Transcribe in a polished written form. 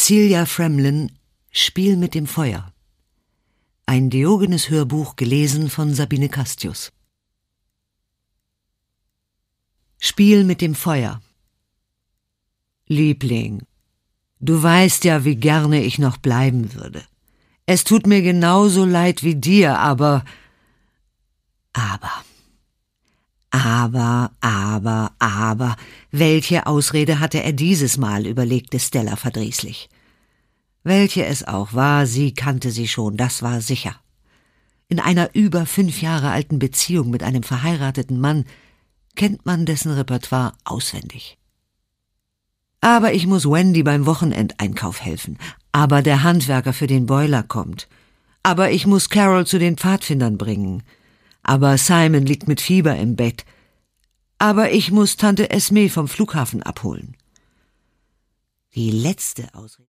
Celia Fremlin, Spiel mit dem Feuer. Ein Diogenes-Hörbuch gelesen von Sabine Castius. Spiel mit dem Feuer. Liebling, du weißt ja, wie gerne ich noch bleiben würde. Es tut mir genauso leid wie dir, aber, welche Ausrede hatte er dieses Mal, überlegte Stella verdrießlich. Welche es auch war, sie kannte sie schon, das war sicher. In einer über 5 Jahre alten Beziehung mit einem verheirateten Mann kennt man dessen Repertoire auswendig. Aber ich muss Wendy beim Wochenendeinkauf helfen. Aber der Handwerker für den Boiler kommt. Aber ich muss Carol zu den Pfadfindern bringen. Aber Simon liegt mit Fieber im Bett. Aber ich muss Tante Esme vom Flughafen abholen. Die letzte Ausrede.